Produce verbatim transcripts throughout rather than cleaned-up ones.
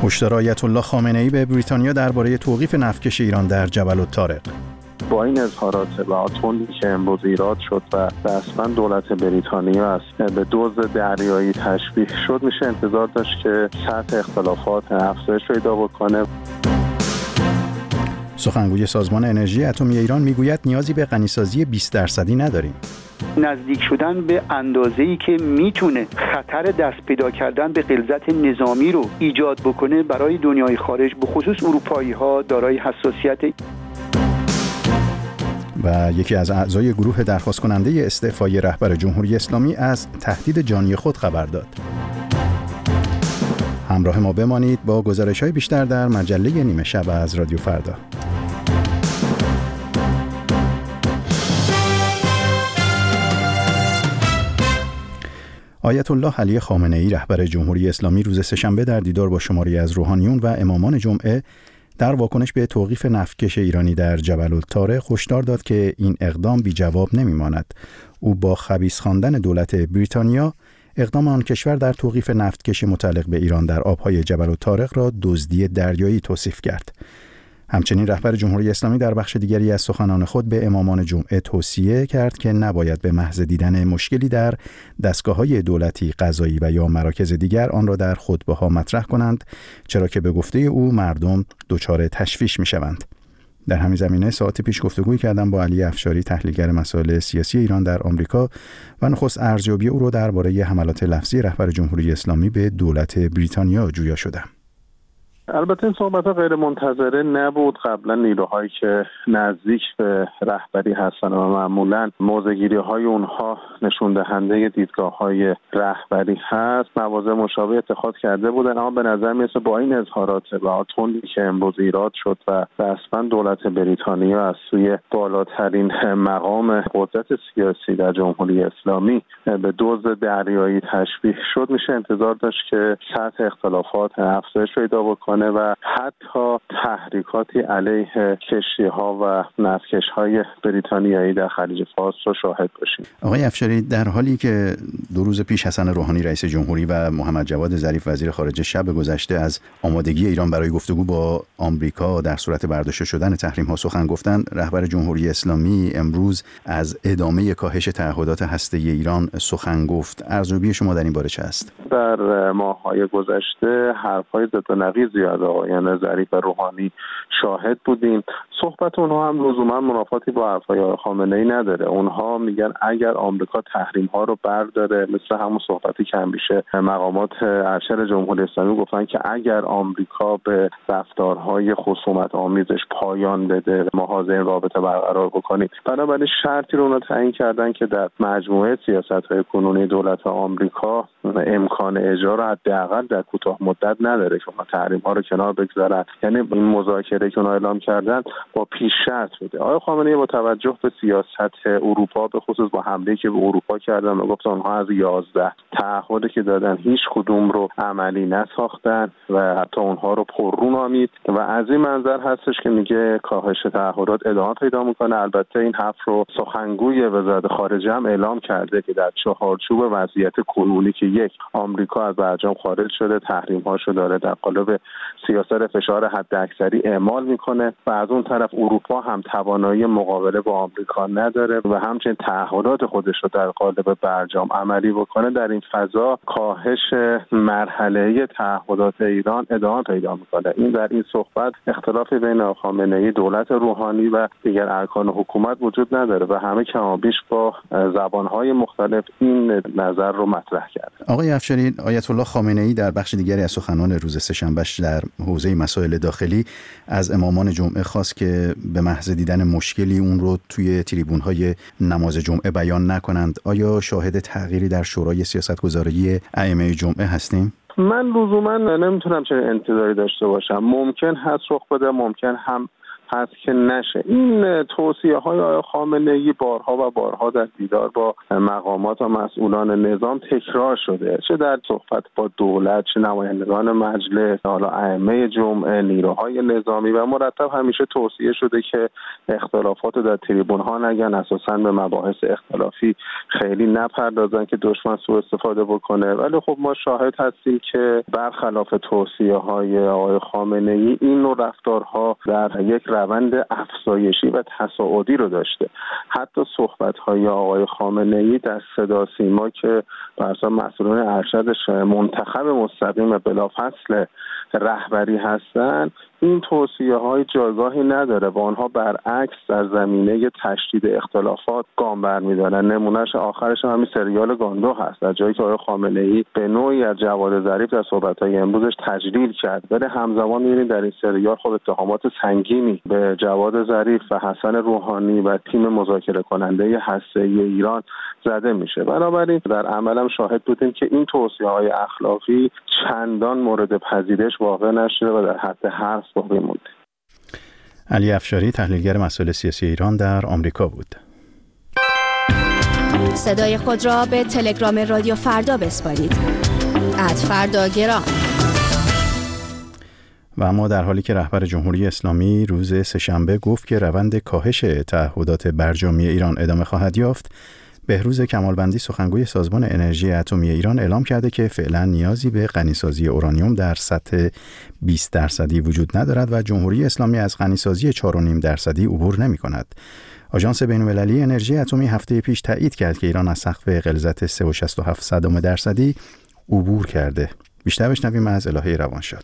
هشدار آیت الله خامنه‌ای به بریتانیا درباره توقیف نفتکش ایران در جبل الطارق. با این اظهارات و آتونی که امروز ایراد شد و رسما دولت بریتانیا است به دزد دریایی تشبیه شد، میشه انتظار داشت که سطح اختلافات افزایش پیدا بکنه. سخنگوی سازمان انرژی اتمی ایران میگوید نیازی به غنیسازی بیست درصدی نداریم. نزدیک شدن به اندازه‌ای که میتونه خطر دست پیدا کردن به غلظت نظامی رو ایجاد بکنه برای دنیای خارج، به خصوص اروپایی‌ها دارای حساسیت. و یکی از اعضای گروه درخواست کننده استعفای رهبر جمهوری اسلامی از تهدید جانی خود خبر داد. همراه ما بمانید با گزارش‌های بیشتر در مجله نیمه شب از رادیو فردا. آیت الله علی خامنه‌ای رهبر جمهوری اسلامی روز سه‌شنبه در دیدار با شماری از روحانیون و امامان جمعه در واکنش به توقیف نفتکش ایرانی در جبل الطارق هشدار داد که این اقدام بی جواب نمی‌ماند. او با خبیث خواندن دولت بریتانیا اقدام آن کشور در توقیف نفتکش متعلق به ایران در آب‌های جبل الطارق را دزدی دریایی توصیف کرد. همچنین رهبر جمهوری اسلامی در بخش دیگری از سخنان خود به امامان جمعه توصیه کرد که نباید به محض دیدن مشکلی در دستگاه‌های دولتی، قضایی و یا مراکز دیگر آن را در خطبه‌ها مطرح کنند، چرا که به گفته او مردم دچار تشویش می‌شوند. در همین زمینه ساعتی پیش گفتگویی کردم با علی افشاری، تحلیلگر مسائل سیاسی ایران در آمریکا، و نخست ارزیابی او را درباره حملات لفظی رهبر جمهوری اسلامی به دولت بریتانیا جویا شدم. البته این صحبت‌ها غیر منتظره نبود. قبلا نیروهایی که نزدیک به رهبری هستن و معمولاً موضع‌گیری‌های اونها نشون دهنده دیدگاه‌های رهبری هست، مواضع مشابه اتخاذ کرده بودن، اما به نظر میرسه با این اظهارات و آتونی که امروز ایراد شد و رسما دولت بریتانیا از سوی بالاترین مقام قدرت سیاسی در جمهوری اسلامی به دزد دریایی تشبیه شد، میشه انتظار داشت که سطح اختلافات افزایش پیدا بکنه و حتی تحریکاتی علیه کشتی‌ها و نفتکش‌های بریتانیایی در خلیج فارس رو شاهد باشیم. آقای افشاری، در حالی که دو روز پیش حسن روحانی رئیس جمهوری و محمد جواد ظریف وزیر خارجه شب گذشته از آمادگی ایران برای گفتگو با آمریکا در صورت برداشته شدن تحریم‌ها سخن گفتند، رهبر جمهوری اسلامی امروز از ادامه کاهش تعهدات هسته‌ای ایران سخن گفت. ارزیابی شما در این باره چه است؟ در ماه‌های گذشته حرف‌های ضد و نقیض زیاد آقایان ظریف و روحانی شاهد بودیم. صحبت اونها هم لزوما منافاتی با حرفای خامنه‌ای نداره. اونها میگن اگر آمریکا تحریم‌ها رو برداره، مثل همون صحبتی که همیشه مقامات ارشد جمهوری اسلامی گفتن که اگر آمریکا به رفتارهای خصومت آمیزش پایان بده، ما حاضر این رابطه برقرار بکنیم. بنابراین شرطی رو اونها تعیین کردن که در مجموعه سیاست‌های کنونی دولت آمریکا امکان اجرا رو حداقل در کوتاه مدت نداره که اونها تحریم‌ها رو کنار بگذارن. یعنی این مذاکره که اونها اعلام کردن با پیش شرط بوده. آقای خامنه‌ای با توجه به سیاست اروپا، به خصوص با حمله‌ای که به اروپا کردن و گفتن اونها از یازده تعهدی که دادن هیچ کدوم رو عملی نساختن و حتی اونها رو پررو نامید و از این منظر هستش که میگه کاهش تعهدات ادامه پیدا میکنه. البته این حرف رو سخنگوی وزارت خارجه هم اعلام کرده که در چهارچوب وضعیت کنونی که یک، آمریکا از برجام خارج شده، تحریم‌هاشو داره در قالب سیاست فشار حداکثری اعمال میکنه و از اون طرف اروپا هم توانایی مقابله با آمریکا نداره و همچنین تعهدات خودش رو در قالب برجام عملی بکنه. در این فضا کاهش مرحله‌ای تعهدات ایران ادامه پیدا میکنه. این در این صحبت اختلافی بین خامنه‌ای، دولت روحانی و دیگر ارکان حکومت وجود نداره و همه کمابیش با زبان‌های مختلف این نظر رو مطرح کرد. آقای افشاری، آیت الله خامنه‌ای در بخش دیگری از سخنان روز سه‌شنبه در حوزه مسائل داخلی از امامان جمعه خواست که به محض دیدن مشکلی اون رو توی تریبون‌های نماز جمعه بیان نکنند. آیا شاهد تغییری در شورای سیاستگذاری ائمه جمعه هستیم؟ من لزوما نمیتونم چه انتظاری داشته باشم. ممکن هست رخ بده، ممکن هم هست که نشه. این توصیه های آقای خامنه‌ای بارها و بارها در دیدار با مقامات و مسئولان نظام تکرار شده، چه در صحبت با دولت، چه نمایندگان مجلس، حالا ائمه جمعه، نیروهای نظامی، و مرتب همیشه توصیه شده که اختلافات در تریبون ها نگن، اساساً به مباحث اختلافی خیلی نپردازن که دشمن سوء استفاده بکنه. ولی خب ما شاهد هستیم که برخلاف توصیه های آقای خامنه‌ای این نوع رفتارها در یک روند افزایشی و تصاعدی رو داشته. حتی صحبت های آقای خامنه‌ای در صدا سیما که بر اساس مسئولان ارشدش منتخب مستقیم بلافاصله رهبری هستند، این توصیه های جایگاهی نداره و آنها برعکس در زمینه تشدید اختلافات گام برمی‌دارن. نمونهش آخرش همین سریال گاندو هست، در جایی که آقای خامنه‌ای به نوعی از جواد ظریف در صحبت‌های امروزش تجلیل کرد، ولی همزمان می‌بینید در این سریال خب اتهامات سنگینی به جواد ظریف و حسن روحانی و تیم مذاکره کننده هسته‌ای ایران زده میشه. بنابراین در عملم شاهد بودیم که این توصیه‌های اخلاقی چندان مورد پذیرش واقع نشده و در حد حرف باقی مونده. علی افشاری، تحلیلگر مسائل سیاسی ایران، در آمریکا بود. صدای خود را به تلگرام رادیو فردا بسپارید. ات فردا گرام. و اما در حالی که رهبر جمهوری اسلامی روز سه‌شنبه گفت که روند کاهش تعهدات برجامی ایران ادامه خواهد یافت، بهروز کمالوندی سخنگوی سازمان انرژی اتمی ایران اعلام کرده که فعلا نیازی به غنیسازی اورانیوم در سطح بیست درصدی وجود ندارد و جمهوری اسلامی از غنیسازی چهار و نیم درصدی عبور نمی کند. آژانس بین‌المللی انرژی اتمی هفته پیش تایید کرد که ایران از سقف غلظت سه و شصت و هفت صدم درصدی عبور کرده. بیشتر بشنویم از الهه روانشاد.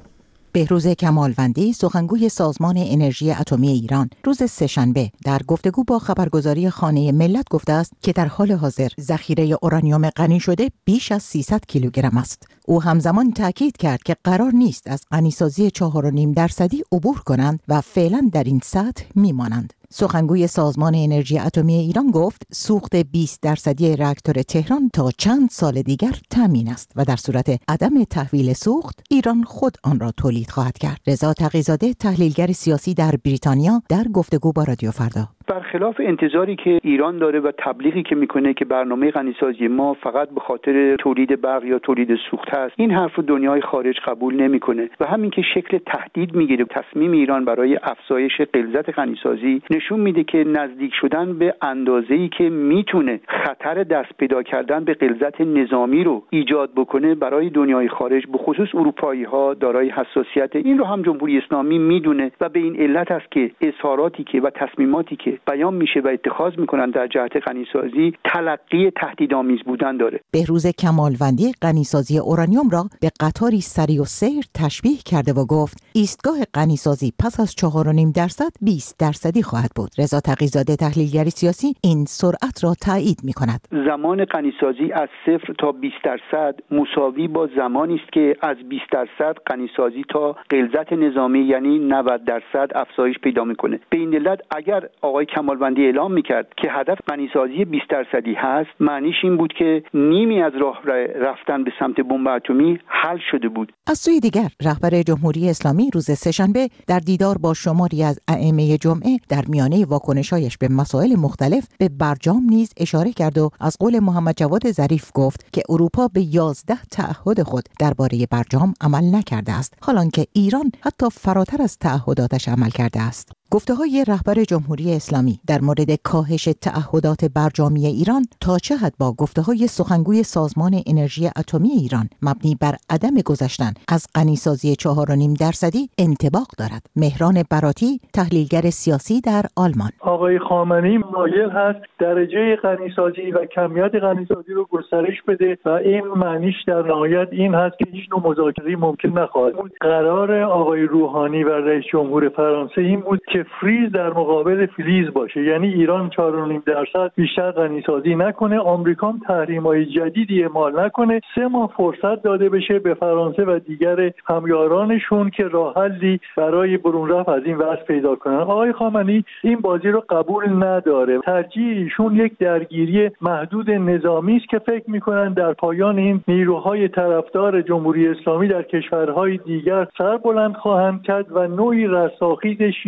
بهروز کمالوندی سخنگوی سازمان انرژی اتمی ایران روز سه‌شنبه در گفتگو با خبرگزاری خانه ملت گفته است که در حال حاضر ذخیره اورانیوم غنی شده بیش از سیصد کیلوگرم است. او همزمان تاکید کرد که قرار نیست از غنیسازی چهار و نیم درصدی عبور کنند و فعلا در این سطح میمانند. سخنگوی سازمان انرژی اتمی ایران گفت سوخت بیست درصدی راکتور تهران تا چند سال دیگر تامین است و در صورت عدم تحویل سوخت ایران خود آن را تولید خواهد کرد. رضا تقی‌زاده، تحلیلگر سیاسی در بریتانیا، در گفتگو با رادیو فردا: برخلاف انتظاری که ایران داره و تبلیغی که میکنه که برنامه غنیسازی ما فقط به خاطر تولید برق یا تولید سوخت هست، این حرف رو دنیای خارج قبول نمیکنه و همین که شکل تهدید میگیره. تصمیم ایران برای افزایش غلظت غنیسازی نشون میده که نزدیک شدن به اندازه‌ای که میتونه خطر دست پیدا کردن به غلظت نظامی رو ایجاد بکنه برای دنیای خارج، به خصوص اروپایی ها، دارای حساسیت. این رو هم جمهوری اسلامی میدونه و به این علت است که اظهاراتی که و تصمیماتی که بیان میشه و اتخاذ میکنن در جهت غنیسازی تلقی تهدیدآمیز بودن داره. بهروز کمالوندی غنیسازی اورانیوم را به قطاری سری و سیر تشبیه کرده و گفت ایستگاه غنیسازی پس از چهار و نیم درصد بیست درصدی خواهد بود. رضا تقی‌زاده، تحلیلگر سیاسی، این سرعت را تایید میکند. زمان غنیسازی از صفر تا بیست درصد مساوی با زمانی است که از بیست درصد غنیسازی تا غلظت نظامی یعنی نود درصد افزایش پیدا میکنه. به این علت اگر آقای کمالوندی اعلام میکرد که هدف غنیسازی بیست درصدی هست، معنیش این بود که نیمی از راه رفتن به سمت بمب اتمی حل شده بود. از سوی دیگر رهبر جمهوری اسلامی روز سه‌شنبه در دیدار با شماری از ائمه جمعه در میانه واکنش‌هایش به مسائل مختلف به برجام نیز اشاره کرد و از قول محمد جواد ظریف گفت که اروپا به یازده تعهد خود درباره برجام عمل نکرده است، حالانکه ایران حتی فراتر از تعهداتش عمل کرده است. گفته‌های رهبر جمهوری اسلامی در مورد کاهش تعهدات برجامی ایران تا چه حد با گفته‌های سخنگوی سازمان انرژی اتمی ایران مبنی بر عدم گذشتن از غنیسازی چهار و نیم درصدی انطباق دارد؟ مهران براتی، تحلیلگر سیاسی در آلمان: آقای خامنه‌ای مایل هست درجه غنیسازی و کمیت غنیسازی رو گسترش بده و این معنیش در نهایت این هست که هیچ نوع مذاکره‌ای ممکن نخواهد بود. قرار آقای روحانی و رئیس جمهور فرانسه این بود که فریز در مقابل فلیز باشه، یعنی ایران چهار و نیم درصد بیشتر غنیسازی نکنه، آمریکا هم تحریم‌های جدیدی اعمال نکنه، سه ماه فرصت داده بشه به فرانسه و دیگر همیارانشون که راه حلی برای برون رفت از این وضع پیدا کنن. آقای خامنه‌ای این بازی رو قبول نداره. ترجیح ایشون یک درگیری محدود نظامی است که فکر می‌کنن در پایان این نیروهای طرفدار جمهوری اسلامی در کشورهای دیگر سر بلند خواهند کرد و نوعی رستاخیز شیعه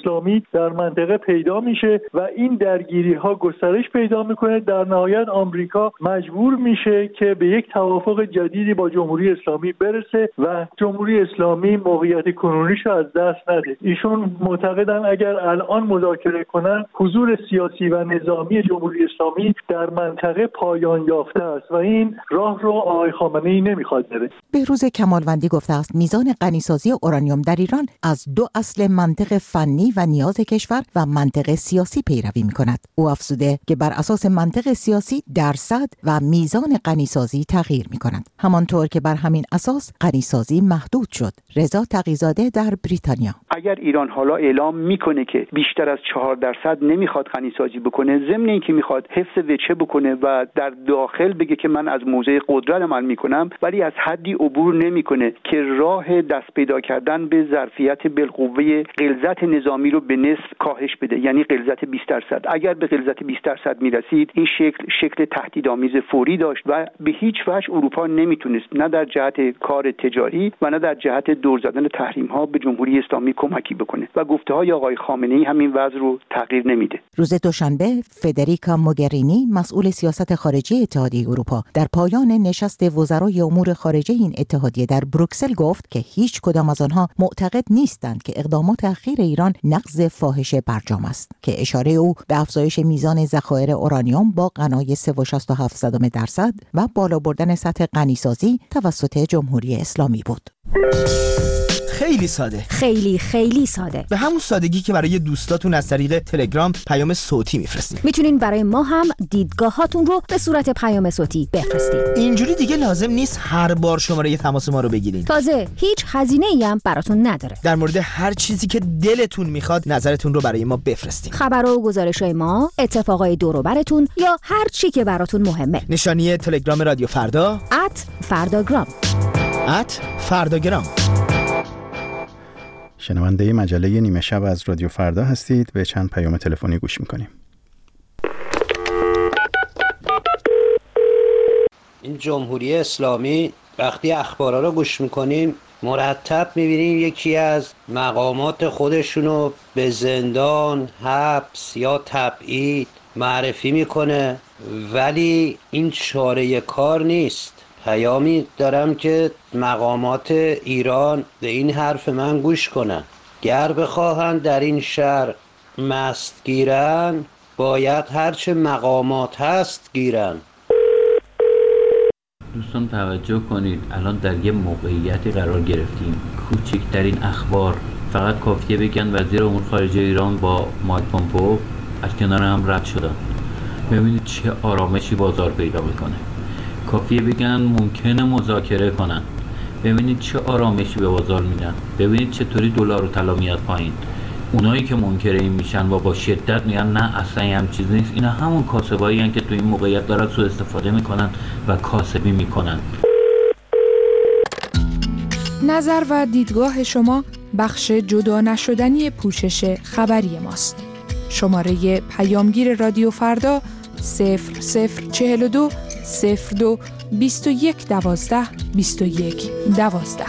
اسلامی در منطقه پیدا میشه و این درگیری ها گسترش پیدا میکنه. در نهایت آمریکا مجبور میشه که به یک توافق جدیدی با جمهوری اسلامی برسه و جمهوری اسلامی موقعیت کنونیش رو از دست نده. ایشون معتقدن اگر الان مذاکره کنن حضور سیاسی و نظامی جمهوری اسلامی در منطقه پایان یافته است و این راه رو آقای خامنه‌ای نمیخواد بره. بهروز کمالوندی گفته است میزان غنیسازی اورانیوم در ایران از دو اصل منطق فنی و نیاز کشور و منطق سیاسی پیروی میکند. او افزوده که بر اساس منطق سیاسی درصد و میزان غنیسازی تغییر میکند، همانطور که بر همین اساس غنیسازی محدود شد. رضا تقی‌زاده در بریتانیا: اگر ایران حالا اعلام میکنه که بیشتر از چهار درصد نمیخواد غنیسازی بکنه، ضمن اینکه میخواد حفظ وجه بکنه و در داخل بگه که من از موضع قدرت عمل میکنم، ولی از حدی عبور نمیکنه که راه دست پیدا کردن به ظرفیت بالقوه غلظت نظامی رو به نصف کاهش بده، یعنی غلظت بیست درصد. اگر به غلظت بیست درصد میرسید، این شکل شکل تهدیدآمیز فوری داشت و به هیچ وجه اروپا نمیتونست نه در جهت کار تجاری و نه در جهت دور زدن تحریم ها به جمهوری اسلامی کمکی بکنه و گفته های آقای خامنه‌ای همین وضع رو تغییر نمیده. روز دوشنبه فدریکا موگرینی مسئول سیاست خارجی اتحادیه اروپا در پایان نشست وزرای امور خارجه این اتحادیه در بروکسل گفت که هیچ کدام از آنها معتقد نیستند که اقدامات اخیر ایران نقض فاحش برجام است، که اشاره او به افزایش میزان ذخایر اورانیوم با غنای سه و شصت و هفت درصد و بالا بردن سطح غنیسازی توسط جمهوری اسلامی بود. خیلی ساده، خیلی خیلی ساده، به همون سادگی که برای دوستاتون از طریق تلگرام پیام صوتی میفرستین. میتونین برای ما هم دیدگاهاتون رو به صورت پیام صوتی بفرستین. اینجوری دیگه لازم نیست هر بار شماره تماس ما رو بگیرین. تازه هیچ هزینه‌ای هم براتون نداره. در مورد هر چیزی که دلتون میخواد نظرتون رو برای ما بفرستین. خبر و گزارش‌های ما، اتفاقای دور و براتون یا هر چی که براتون مهمه. نشانی تلگرام رادیو فردا ات فرداگرام ات فرداگرام. شنونده مجله نیمه شب از رادیو فردا هستید. به چند پیام تلفنی گوش میکنیم. این جمهوری اسلامی وقتی اخبارا رو گوش میکنیم مرتب میبینیم یکی از مقامات خودشونو به زندان، حبس یا تبعید معرفی میکنه، ولی این چاره کار نیست. پیامی دارم که مقامات ایران به این حرف من گوش کنن. گر بخواهند در این شهر مست گیرن، باید هرچه مقامات هست گیرن. دوستان توجه کنید، الان در یه موقعیتی قرار گرفتیم. کوچکترین اخبار فقط کافیه بگن وزیر امور خارجه ایران با مایک پومپئو از کنار هم رد شدن. ببینید چه آرامشی بازار پیدا میکنه. کافیه بگن ممکنه مذاکره کنن، ببینید چه آرامشی به بازار میدن. ببینید چطوری دلار و طلا میاد پایین. اونایی که منکر این میشن و با شدت میگن نه اصلا هم چیز نیست، اینا همون کاسبایی هستن که تو این موقعیت دارن سوء استفاده میکنن و کاسبی میکنن. نظر و دیدگاه شما بخش جدا نشدنی پوشش خبری ماست. شماره پیامگیر رادیو فردا صفر صفر چهل و دو صفر دو بیست و یک دوازده بیست و یک دوازده.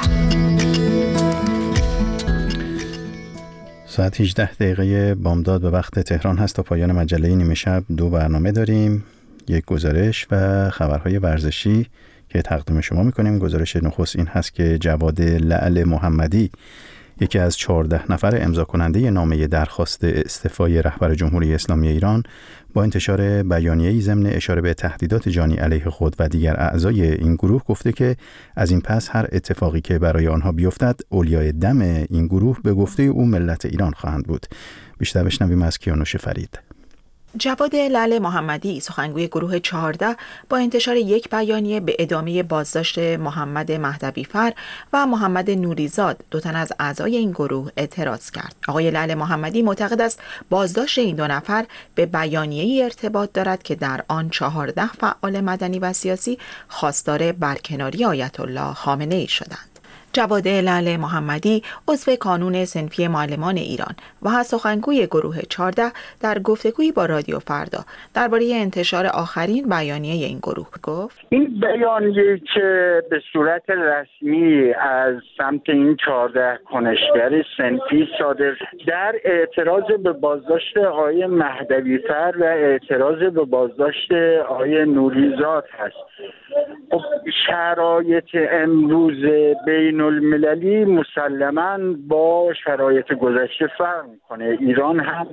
ساعت هجده دقیقه بامداد به وقت تهران هست. تا پایان مجله نیمه شب دو برنامه داریم، یک گزارش و خبرهای ورزشی که تقدیم شما میکنیم. گزارش نخست این هست که جواد لعل محمدی، یکی از چهارده نفر امضا کننده نامه درخواست استعفای رهبر جمهوری اسلامی ایران، با انتشار بیانیه‌ای ضمن اشاره به تهدیدات جانی علیه خود و دیگر اعضای این گروه گفته که از این پس هر اتفاقی که برای آنها بیفتد اولیای دم این گروه به گفته او ملت ایران خواهند بود. بیشتر بشنویم از کیانوش فرید. جواد لعل محمدی، سخنگوی گروه چهارده، با انتشار یک بیانیه به ادامه بازداشت محمد مهدوی‌فر و محمد نوریزاد، دو تن از اعضای این گروه، اعتراض کرد. آقای لعل محمدی معتقد است بازداشت این دو نفر به بیانیه‌ای ارتباط دارد که در آن چهارده فعال مدنی و سیاسی خواستار برکناری آیت الله خامنه‌ای شدند. جواد لعل محمدی عضو کانون صنفی معلمان ایران و سخنگوی گروه چهارده در گفتگویی با رادیو فردا درباره انتشار آخرین بیانیه این گروه گفت: این بیانیه که به صورت رسمی از سمت این چهارده کنشگر صنفی صادر در اعتراض به بازداشت آقای مهدوی‌فر و اعتراض به بازداشت آقای نوریزاد هست. خب شرایط امروز بین المللی مسلماً با شرایط گذشته فرق میکنه. ایران هم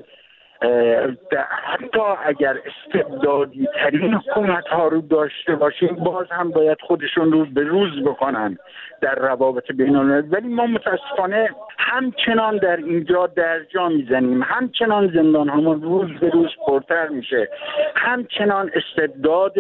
حتی اگر استبدادی ترین حکومت ها رو داشته باشیم باز هم باید خودشون رو به روز بکنن در روابط بین المللی، ولی ما متاسفانه همچنان در اینجا درجا میزنیم، همچنان زندان همون روز به روز پرتر میشه، همچنان استبداد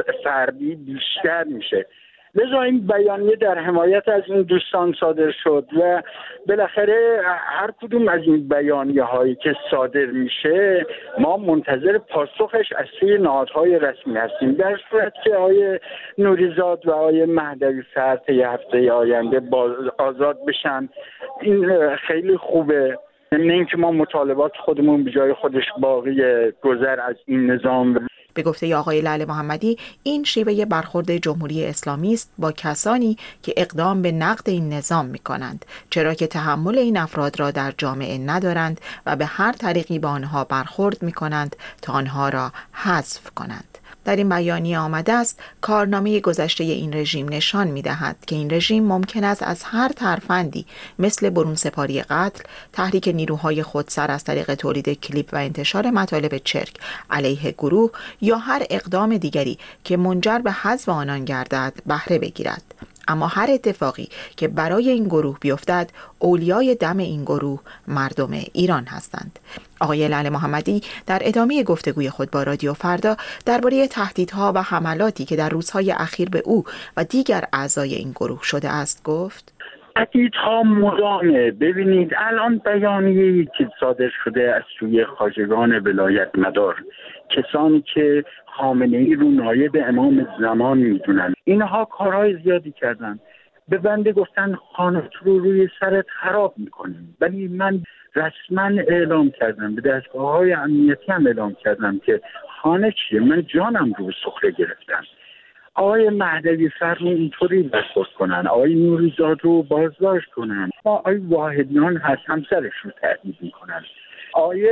فردی بیشتر میشه. لذا این بیانیه در حمایت از این دوستان صادر شد و بالاخره هر کدوم از این بیانیه هایی که صادر میشه ما منتظر پاسخش از سوی نهادهای رسمی هستیم. در صورت که آقای نوریزاد و آقای مهدوی‌فر طی هفته آینده آزاد بشن این خیلی خوبه. نه اینکه ما مطالبات خودمون به جای خودش باقی گذر از این نظام. به گفته آقای لعل محمدی این شیوه برخورد جمهوری اسلامی است با کسانی که اقدام به نقد این نظام می کنند، چرا که تحمل این افراد را در جامعه ندارند و به هر طریقی با آنها برخورد می کنند تا آنها را حذف کنند. در این بیانیه آمده است کارنامه گذشته این رژیم نشان می دهد که این رژیم ممکن است از هر ترفندی مثل برون سپاری قتل، تحریک نیروهای خودسر از طریق تولید کلیپ و انتشار مطالب چرک علیه گروه یا هر اقدام دیگری که منجر به حذف آنان گردد بهره بگیرد. اما هر اتفاقی که برای این گروه بیفتد اولیای دم این گروه مردم ایران هستند. آقای لعل محمدی در ادامه گفتگوی خود با رادیو فردا درباره تهدیدها و حملاتی که در روزهای اخیر به او و دیگر اعضای این گروه شده است گفت: تهدیدها مدامه. ببینید الان بیانیه‌ای که صادر شده از سوی خواجگان ولایت مدار، کسانی که خامنه‌ای رو نایب امام زمان میدونن، اینها کارهای زیادی کردن. به بنده گفتن خانت رو روی سرت خراب میکنیم، ولی من رسما اعلام کردم، به دستگاه‌های امنیتی هم اعلام کردم که خانه چیه، من جانم رو سخره گرفتم. آقای مهدوی‌فر رو اینطوری برخورد کنن، آقای نوریزاد رو بازداشت کنن، آقای واحدیان هست همسرش رو تهدید میکنن، آقای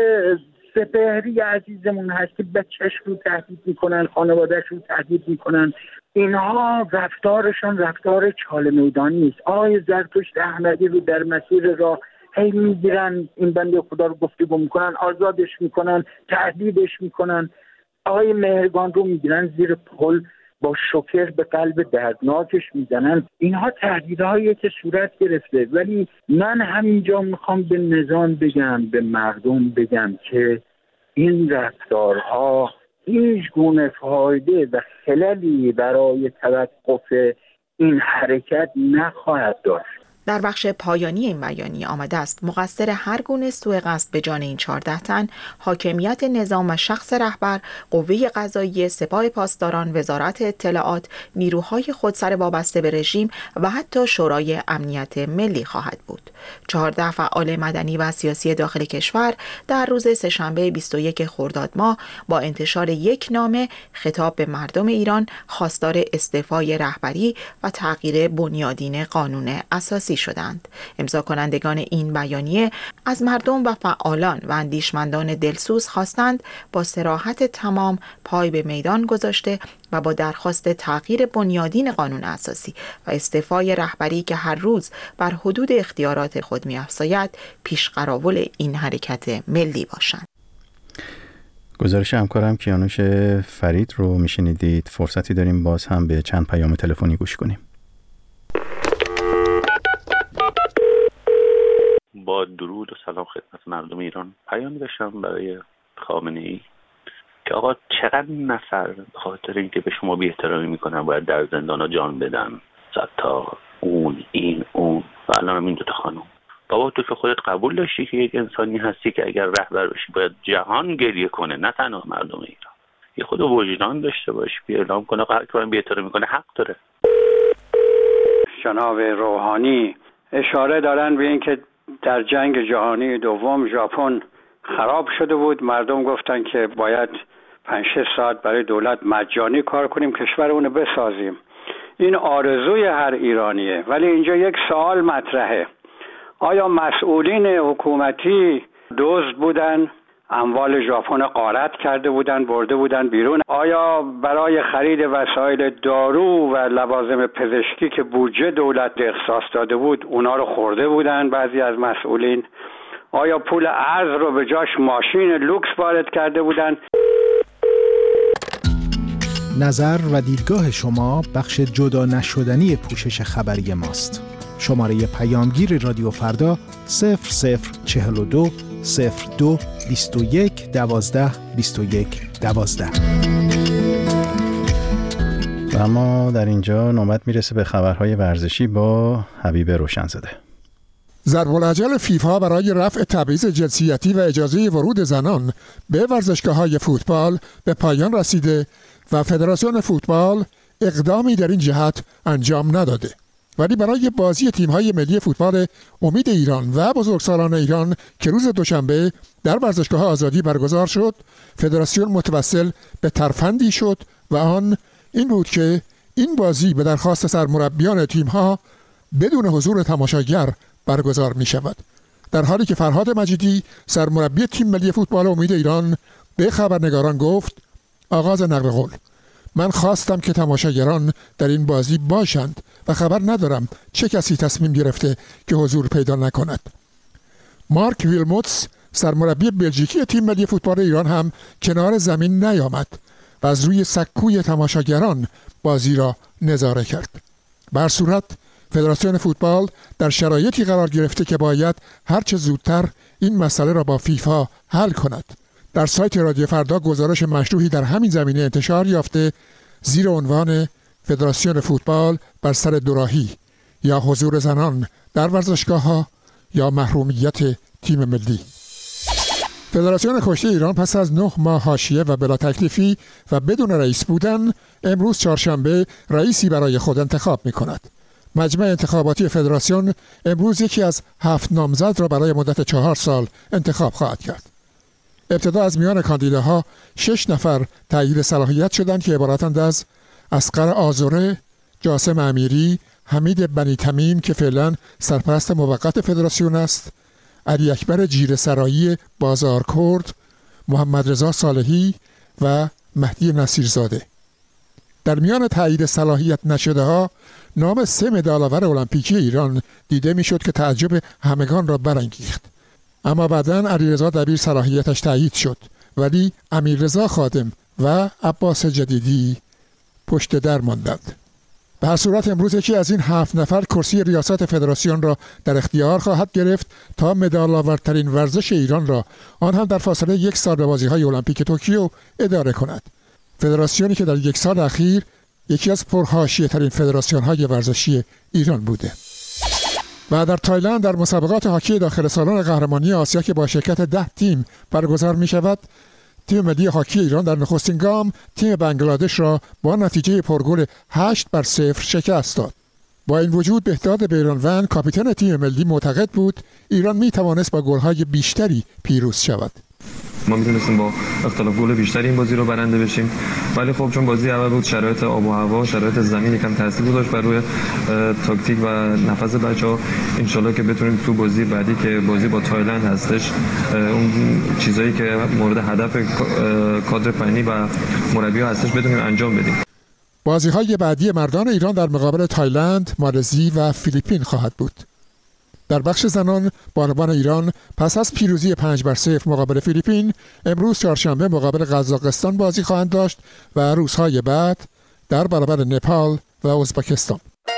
سپهری عزیزمون هست که بچهش رو تهدید میکنن، خانوادهش رو تهدید میکنن. اینها رفتارشان رفتار چاله میدانی است. آقای زرتشت احمدی رو در مسیر راه هی میگیرن، این بنده خدا رو گفتگو میکنن، آزادش میکنن، تهدیدش میکنن. آقای مهرگان رو میگیرن زیر پل با شوکر به قلب دردناکش میزنن. اینها تهدیدهایی که صورت گرفته، ولی من همینجا میخوام به نظام بگم، به مردم بگم که این رفتارها هیچ گونه فایده و خللی برای توقف این حرکت نخواهد داشت. در بخش پایانی این بیانیه آمده است مقصر هر گونه سوء قصد به جان این چهارده تن حاکمیت نظام و شخص رهبر، قوه قضاییه، سپاه پاسداران، وزارت اطلاعات، نیروهای خودسر وابسته به رژیم و حتی شورای امنیت ملی خواهد بود. چهارده فعال مدنی و سیاسی داخل کشور در روز سه‌شنبه بیست و یک خرداد ماه با انتشار یک نامه خطاب به مردم ایران خواستار استعفای رهبری و تغییر بنیادین قانون اساسی شدند. امضا کنندگان این بیانیه از مردم و فعالان و اندیشمندان دلسوز خواستند با صراحت تمام پای به میدان گذاشته و با درخواست تغییر بنیادین قانون اساسی و استعفای رهبری که هر روز بر حدود اختیارات خود می‌افزاید پیش قراول این حرکت ملی باشند. گزارش همکارم کیانوش فرید رو میشنیدید. فرصتی داریم باز هم به چند پیام تلفنی گوش کنیم. با درود و سلام خدمت مردم ایران. پیامی داشتم برای خامنه‌ای که آقا چقدر نفر به خاطر اینکه به شما بی احترامی میکنن باید در زندانا جان بدن، ستار، اون این اون و الان هم این دوتا خانم. بابا تو که خودت قبول داشتی که یک انسانی هستی که اگر رهبر باشی باید جهان گریه کنه، نه تنها مردم ایران. یه خود وجدان داشته باشی، بیا اعلام کنه هر کی من بی احترامی میکنه حق داره. جناب روحانی اشاره دارن به این که در جنگ جهانی دوم ژاپن خراب شده بود، مردم گفتن که باید پنج شش ساعت برای دولت مجانی کار کنیم کشورمون رو بسازیم. این آرزوی هر ایرانیه، ولی اینجا یک سوال مطرحه: آیا مسئولین حکومتی دزد بودن، اموال ژاپن غارت کرده بودن، برده بودن بیرون؟ آیا برای خرید وسایل دارو و لوازم پزشکی که بودجه دولت اختصاص داده بود اونا رو خورده بودن بعضی از مسئولین؟ آیا پول ارز رو به جاش ماشین لوکس وارد کرده بودن؟ نظر و دیدگاه شما بخش جدا نشدنی پوشش خبری ماست. شماره پیامگیر رادیو فردا صفر صفر چهل و دو صفر دو بیست و یک دوازده بیست و یک دوازده. و اما در اینجا نوبت میرسه به خبرهای ورزشی با حبیب روشنزاده. ضرب الاجل فیفا برای رفع تبعیض جنسیتی و اجازه ورود زنان به ورزشگاه‌های فوتبال به پایان رسیده و فدراسیون فوتبال اقدامی در این جهت انجام نداده. ولی برای بازی تیم‌های ملی فوتبال امید ایران و بزرگسالان ایران که روز دوشنبه در ورزشگاه آزادی برگزار شد، فدراسیون متوسل به ترفندی شد و آن این بود که این بازی به درخواست سرمربیان تیم‌ها بدون حضور تماشاگر برگزار می شود. در حالی که فرهاد مجیدی سرمربی تیم ملی فوتبال امید ایران به خبرنگاران گفت: آغاز نقل قول، من خواستم که تماشاگران در این بازی باشند و خبر ندارم چه کسی تصمیم گرفته که حضور پیدا نکند. مارک ویلموتس سرمربی بلژیکی تیم ملی فوتبال ایران هم کنار زمین نیامد و از روی سکوی تماشاگران بازی را نظاره کرد. به هر صورت فدراسیون فوتبال در شرایطی قرار گرفته که باید هرچه زودتر این مسئله را با فیفا حل کند. در سایت رادیو فردا گزارش مشروحی در همین زمینه انتشار یافته زیر عنوان فدراسیون فوتبال بر سر دوراهی، یا حضور زنان در ورزشگاه‌ها یا محرومیت تیم ملی. فدراسیون کشتی ایران پس از نه ماه حاشیه و بلا تکلیفی و بدون رئیس بودن، امروز چهارشنبه رئیسی برای خود انتخاب می‌کند. مجمع انتخاباتی فدراسیون امروز یکی از هفت نامزد را برای مدت چهار سال انتخاب خواهد کرد. ابتدا از میان کاندیداها شش نفر تایید صلاحیت شدند که عبارتند از اصغر آذره، جاسم امیری، حمید بنی تمیم که فعلا سرپرست موقت فدراسیون است، علی اکبر جیره سرایی بازار کرد، محمد رضا صالحی و مهدی نصیرزاده. در میان تایید صلاحیت نشده ها نام سه مدال‌آور المپیکی ایران دیده میشد که تعجب همگان را برانگیخت. اما بعداً علیرضا دبیر صلاحیتش تایید شد، ولی امیررضا خادم و عباس جدیدی پشت در ماندند. به هر صورت امروز یکی از این هفت نفر کرسی ریاست فدراسیون را در اختیار خواهد گرفت تا مدال‌آورترین ورزش ایران را، آن هم در فاصله یک سال به بازی‌های المپیک توکیو، اداره کند. فدراسیونی که در یک سال اخیر یکی از پرحاشیه‌ترین فدراسیون‌های ورزشی ایران بوده. و در تایلند در مسابقات هاکی داخل سالن قهرمانی آسیا که با شرکت ده تیم برگزار می شود، تیم ملی هاکی ایران در نخستین گام تیم بنگلادش را با نتیجه پرگل هشت بر صفر شکست داد. با این وجود بهداد بیرانوند کاپیتان تیم ملی معتقد بود ایران می توانست با گل‌های بیشتری پیروز شود. ما میتونستیم با اختلاف گل بیشتری این بازی رو برنده بشیم، ولی خب چون بازی اول بود، شرایط آب و هوا، شرایط زمین یکم تاثیر گذاشت بر روی تاکتیک و نفس بچه‌ها. ان شاءالله که بتونیم تو بازی بعدی که بازی با تایلند هستش، اون چیزایی که مورد هدف کادر فنی و مربی‌ها هستش بتونیم انجام بدیم. بازی‌های بعدی مردان ایران در مقابل تایلند، مالزی و فیلیپین خواهد بود. در بخش زنان، بانوان ایران پس از پیروزی پنج بر صفر مقابل فیلیپین امروز چهارشنبه مقابل قزاقستان بازی خواهند داشت و روزهای بعد در برابر نپال و ازبکستان.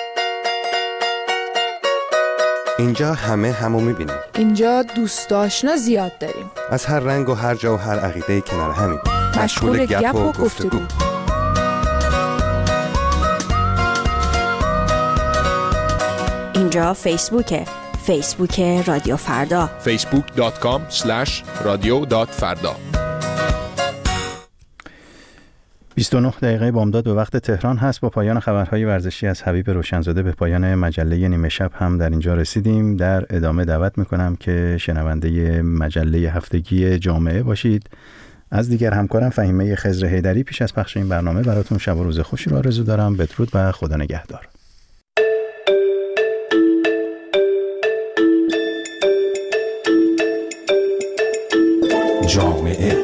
اینجا همه همو میبینیم. اینجا دوست آشنا زیاد داریم. از هر رنگ و هر جا و هر عقیده کنار همیم. مشغول گپ و گفتگو. اینجا فیسبوکه. فیسبوک رادیو فردا. فیسبوک دات کام اسلش رادیو دات فردا. بیست و نه دقیقه بامداد به وقت تهران هست. با پایان خبرهای ورزشی از حبیب روشنزاده به پایان مجله نیمه شب هم در اینجا رسیدیم. در ادامه دعوت میکنم که شنونده مجله هفتگی جامعه باشید. از دیگر همکارم فهیمه خضر حیدری پیش از پخش این برنامه براتون شب و روز خوشی رو آرزو دارم. بدرود و خدا نگهدار. جامعه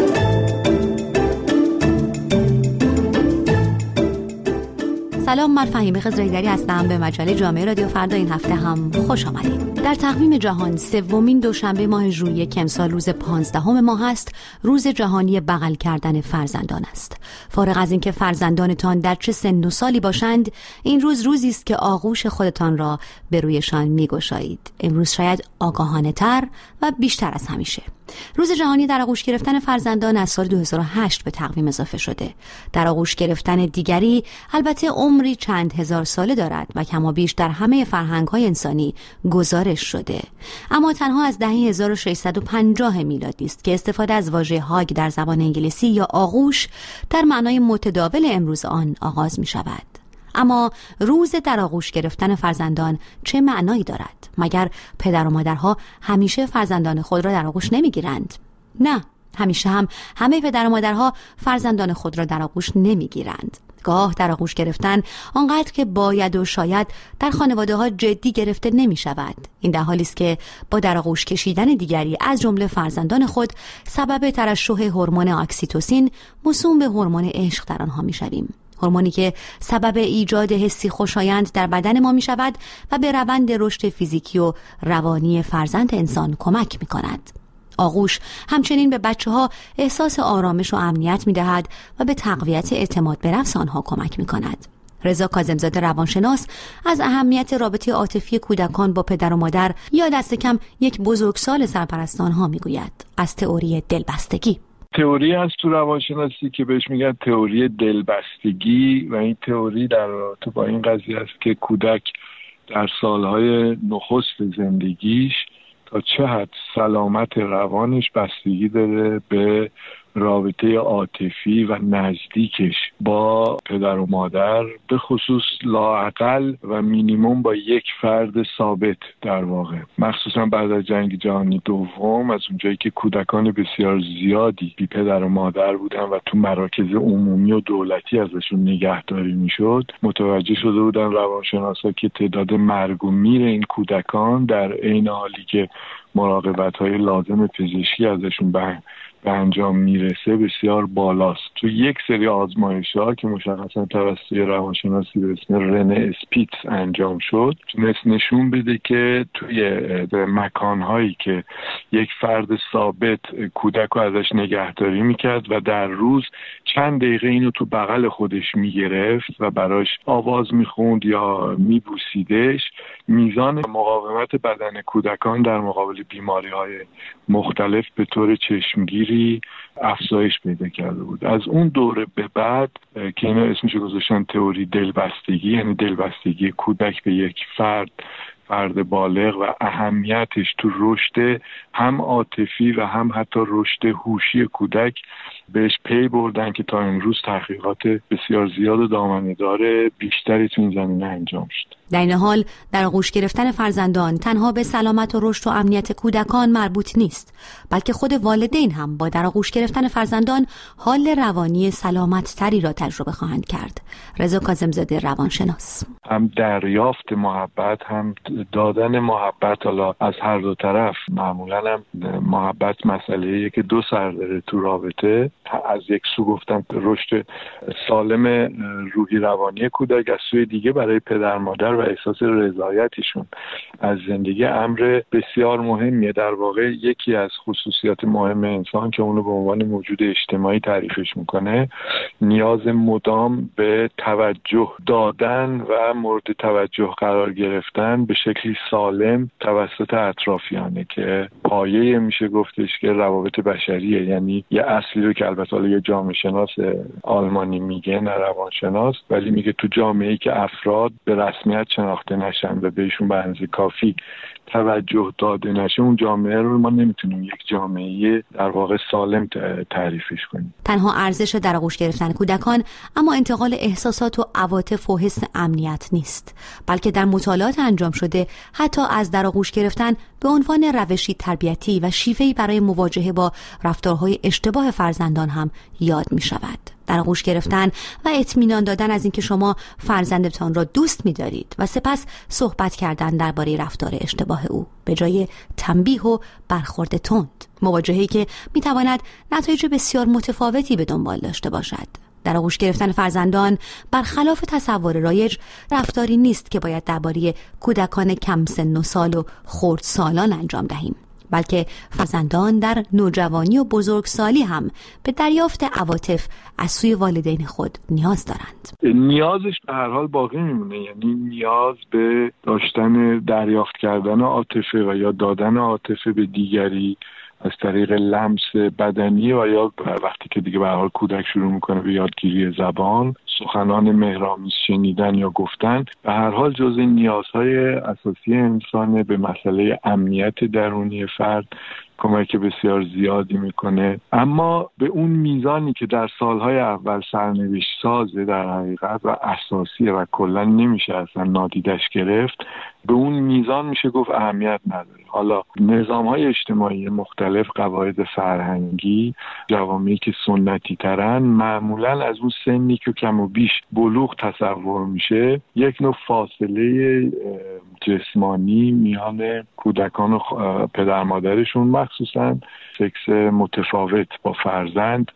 سلام، من فهیمه خضر حیدری هستم. به مجله جامعه رادیو فردا این هفته هم خوش آمدید. در تقویم جهان سومین دوشنبه ماه ژوئیه که امسال روز پانزدهم ماه است، روز جهانی بغل کردن فرزندان است. فارغ از اینکه فرزندانتان در چه سن و سالی باشند، این روز روزی است که آغوش خودتان را به رویشان می‌گشایید. امروز شاید آگاهانه‌تر و بیشتر از همیشه. روز جهانی در آغوش گرفتن فرزندان از سال دو هزار و هشت به تقویم اضافه شده. در آغوش گرفتن دیگری البته عمری چند هزار ساله دارد و کما بیش در همه فرهنگ‌های انسانی گزارش شده، اما تنها از دهه هزار و ششصد و پنجاه میلادی است که استفاده از واژه هاگ در زبان انگلیسی یا آغوش در معنای متداول امروز آن آغاز می شود. اما روز در آغوش گرفتن فرزندان چه معنایی دارد؟ مگر پدر و مادرها همیشه فرزندان خود را در آغوش نمیگیرند؟ نه، همیشه هم همه پدر و مادرها فرزندان خود را در آغوش نمیگیرند. گاه در آغوش گرفتن آنقدر که باید و شاید در خانواده ها جدی گرفته نمی شود. این در حالی است که با در آغوش کشیدن دیگری از جمله فرزندان خود سبب ترشح هورمون اکسیتوسین موسوم به هورمون عشق در آنها می شویم. هورمونی که سبب ایجاد حسی خوشایند در بدن ما می شود و به روند رشد فیزیکی و روانی فرزند انسان کمک می کند. آغوش همچنین به بچه ها احساس آرامش و امنیت می دهد و به تقویت اعتماد به نفس آنها کمک می کند. رضا کاظم‌زاده روانشناس از اهمیت رابطه عاطفی کودکان با پدر و مادر یا دست کم یک بزرگسال سرپرست آنها می گوید. از تئوری دلبستگی. تئوری هست تو روانشناسی که بهش میگن تئوری دلبستگی و این تئوری در رابطه با این قضیه است که کودک در سالهای نخست زندگیش تا چه حد سلامت روانش بستگی داره به رابطه عاطفی و نزدیکش با پدر و مادر، به خصوص لااقل و مینیموم با یک فرد ثابت در واقع. مخصوصا بعد از جنگ جهانی دوم، از اونجایی که کودکان بسیار زیادی بی پدر و مادر بودن و تو مراکز عمومی و دولتی ازشون نگهداری میشد، متوجه شده بودن روانشناسا که تعداد مرگ و میر این کودکان در عین حالی که مراقبت‌های لازم پزشکی ازشون به به انجام میرسه بسیار بالاست. تو یک سری آزمایش‌ها که مشخصا توسط روانشناسی به اسم رنه اسپیتز انجام شد، تونست نشون بده که توی مکان‌هایی که یک فرد ثابت کودک رو ازش نگهداری میکرد و در روز چند دقیقه اینو تو بغل خودش میگرفت و براش آواز میخوند یا میبوسیدش، میزان مقاومت بدن کودکان در مقابل بیماری‌های مختلف به طور چشمگیری افزایش پیدا کرده بود. از اون دوره به بعد که اینا اسمشو گذاشتن تئوری دلبستگی، یعنی دلبستگی کودک به یک فرد فرد بالغ و اهمیتش تو رشد هم عاطفی و هم حتی رشد هوشی کودک، بهش پی بردن که تا امروز تحقیقات بسیار زیاد و دامنه‌دار بیشتری تو این زمینه انجام شد. در این حال در آغوش گرفتن فرزندان تنها به سلامت و رشد و امنیت کودکان مربوط نیست، بلکه خود والدین هم با در آغوش گرفتن فرزندان حال روانی سلامت تری را تجربه خواهند کرد. رضا کاظم‌زاده روانشناس. هم دریافت محبت، هم دادن محبت، حالا از هر دو طرف. معمولا هم محبت مسئله‌ایه که دو سر داره تو رابطه. از یک سو گفتم رشد سالم روحی روانی کودک، از سوی دیگه برای پدر مادر و احساس رضایتشون از زندگی امر بسیار مهمیه. در واقع یکی از خصوصیات مهم انسان که اونو به عنوان موجود اجتماعی تعریفش میکنه، نیاز مدام به توجه دادن و مورد توجه قرار گرفتن به شکلی سالم توسط اطرافیانه که پایه میشه گفتش که روابط بشریه، یعنی یه اصلی رو که البته حالا یه جامعه شناس آلمانی میگه نه روانشناس، ولی میگه تو جامعه‌ای که افراد به رسمیت شناخته نشن و بهشون به اندازه کافی توجه داده نشه، اون جامعه رو ما نمیتونیم یک جامعه در واقع سالم تعریفش کنیم. تنها ارزش در آغوش گرفتن کودکان اما انتقال احساسات و عواطف و حس امنیت نیست، بلکه در مطالعات انجام شده حتی از در آغوش گرفتن به عنوان روشی تربیتی و شیوهی برای مواجهه با رفتارهای اشتباه فرزندان هم یاد می شود. در آغوش گرفتن و اطمینان دادن از اینکه شما فرزندتان را دوست می‌دارید و سپس صحبت کردن درباره رفتار اشتباه او به جای تنبیه و برخورد تند، مواجهه‌ای که می‌تواند نتایج بسیار متفاوتی به دنبال داشته باشد. در آغوش گرفتن فرزندان برخلاف تصور رایج رفتاری نیست که باید درباره کودکان کم سن و سال و خردسالان انجام دهیم، بلکه فرزندان در نوجوانی و بزرگسالی هم به دریافت عواطف از سوی والدین خود نیاز دارند. نیازش به هر حال باقی میمونه، یعنی نیاز به داشتن دریافت کردن عاطفه و یا دادن عاطفه به دیگری از طریق لمس بدنی و یا وقتی که دیگه به هر حال کودک شروع میکنه به یادگیری زبان، سخنان مهرآمیز شنیدن یا گفتن، به هر حال جزء نیازهای اساسی انسانه. به مسئله امنیت درونی فرد کمک بسیار زیادی میکنه، اما به اون میزانی که در سالهای اول سرنوشت سازه در حقیقت و اساسیه و کلا نمیشه اصلا نادیدش گرفت، به اون میزان میشه گفت اهمیت نداره. حالا نظام‌های اجتماعی مختلف، قواعد فرهنگی، جوامعی که سنتی ترن، معمولا از اون سنی که کم و بیش بلوغ تصور میشه یک نوع فاصله جسمانی میان کودکان و پدر مادرشون، مخصوصا سکس متفاوت با فرزند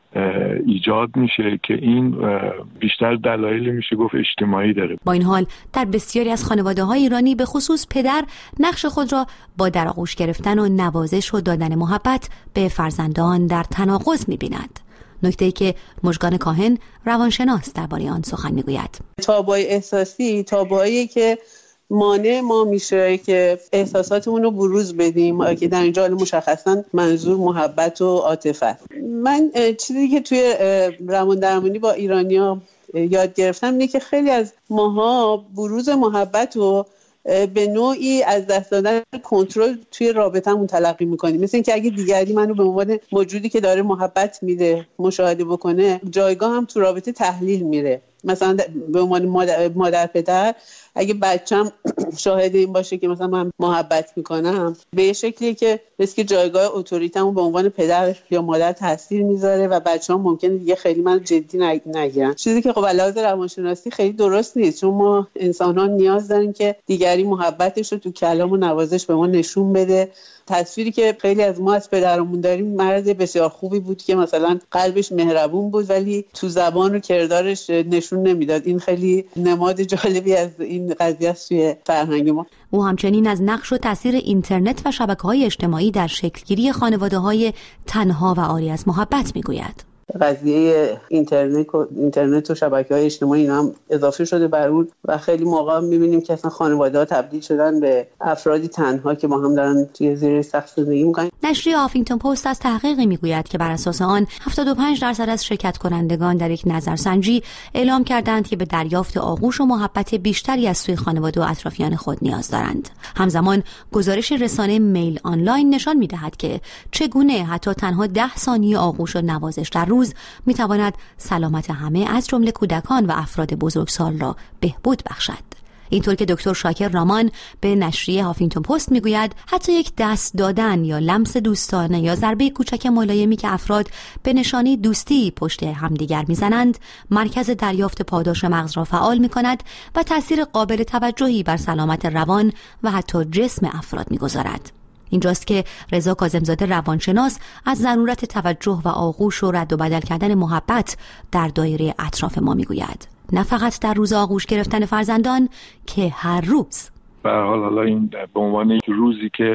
ایجاد میشه که این بیشتر دلایلی میشه گفت اجتماعی داره. با این حال در بسیاری از خانواده‌های ایرانی به خصوص پدر نقش خود را با در آغوش گرفتن و نوازش و دادن محبت به فرزندان در تناقض می‌بیند. نکته‌ای که مژگان کاهن روانشناس درباره آن سخن می‌گوید. تابوهای احساسی تابوهایی که مانع ما میشه که احساساتمون رو بروز بدیم، که در اینجا مشخصا منظور محبت و عاطفه. من چیزی که توی روان درمانی با ایرانی‌ها یاد گرفتم اینه که خیلی از ماها بروز محبت رو به نوعی از دست دادن کنترل توی رابطمون تلقی میکنیم، مثل اینکه اگه دیگری منو به عنوان موجودی که داره محبت میده مشاهده بکنه، جایگاه هم تو رابطه تحلیل میره. مثلا به عنوان مادر, مادر پدر اگه بچم شاهد این باشه که مثلا من محبت میکنم، به یه شکلیه که مثل که جایگاه اتوریتمو به عنوان پدر یا مادر تاثیر میذاره و بچه‌ها ممکنه دیگه خیلی من جدی نگیرن، چیزی که خب علاوه روانشناسی خیلی درست نیست، چون ما انسان‌ها نیاز داریم که دیگری محبتش رو تو کلام و نوازش به ما نشون بده. تصویری که خیلی از ما از پدرمون داریم، مرد بسیار خوبی بود که مثلا قلبش مهربون بود ولی تو زبان و کردارش نشون نمیداد. این خیلی نماد جالبی از این قضیه است توی فرهنگ ما. او همچنین از نقش و تاثیر اینترنت و شبکه‌های اجتماعی در شکلگیری خانواده‌های تنها و عاری از محبت میگوید. قضیه اینترنت و اینترنت و شبکه‌های اجتماعی اینا هم اضافه شده بر اون و خیلی موقع می‌بینیم که اصلا خانواده‌ها تبدیل شدن به افرادی تنها که با هم دارن توی زیر سقف زندگی می‌کنن. نشریه هافینگتون پست از تحقیقی میگوید که بر اساس آن هفتاد و پنج درصد از شرکت کنندگان در یک نظرسنجی اعلام کردند که به دریافت آغوش و محبت بیشتری از سوی خانواده و اطرافیان خود نیاز دارند. همزمان گزارش رسانه میل آنلاین نشان می‌دهد که چگونه حتی تنها ده ثانیه آغوش و نوازش در روز میتواند سلامت همه از جمله کودکان و افراد بزرگسال را بهبود بخشد. اینطور که دکتر شاکر رامان به نشریه هافینگتون پست میگوید حتی یک دست دادن یا لمس دوستانه یا ضربه کوچک ملایمی که افراد به نشانی دوستی پشت همدیگر میزنند مرکز دریافت پاداش مغز را فعال میکند و تاثیر قابل توجهی بر سلامت روان و حتی جسم افراد میگذارد. اینجاست که رضا کاظم‌زاده روانشناس از ضرورت توجه و آغوش و رد و بدل کردن محبت در دایره اطراف ما میگوید، نه فقط در روز آغوش گرفتن فرزندان که هر روز. به هر حال حالا این به عنوان یک روزی که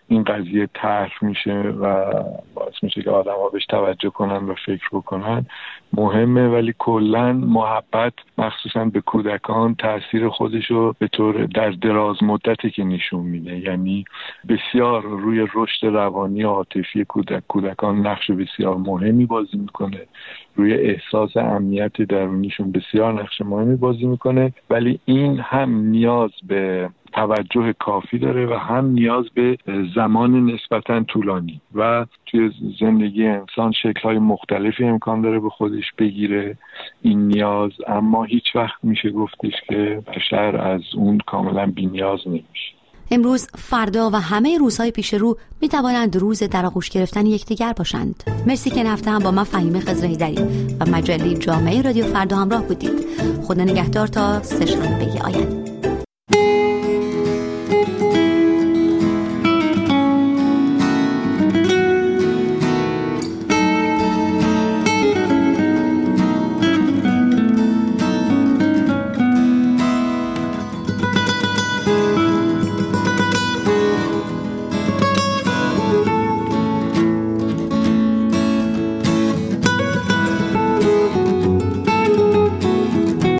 این قضیه طرح میشه و باعث میشه که آدم ها بهش توجه کنن و فکر بکنن مهمه. ولی کلا محبت مخصوصا به کودکان تاثیر خودشو به طور در دراز مدتی که نشون میده، یعنی بسیار روی رشد روانی و عاطفی کودک کودکان نقش بسیار مهمی بازی میکنه، روی احساس امنیت درونیشون بسیار نقش مهمی بازی میکنه. ولی این هم نیاز به توجه کافی داره و هم نیاز به زمان نسبتاً طولانی و توی زندگی انسان شکل‌های مختلفی امکان داره به خودش بگیره این نیاز، اما هیچ وقت میشه گفتش که بشر از اون کاملاً بی‌نیاز نمیشه. امروز، فردا و همه روزهای پیش رو می توانند روز در آغوش گرفتن یکدیگر باشند. مرسی که نفته هم با من فهیمه خضرحیدری و مجله جامعه رادیو فردا همراه بودید. خدا نگهدار تا سه شنبه آینده.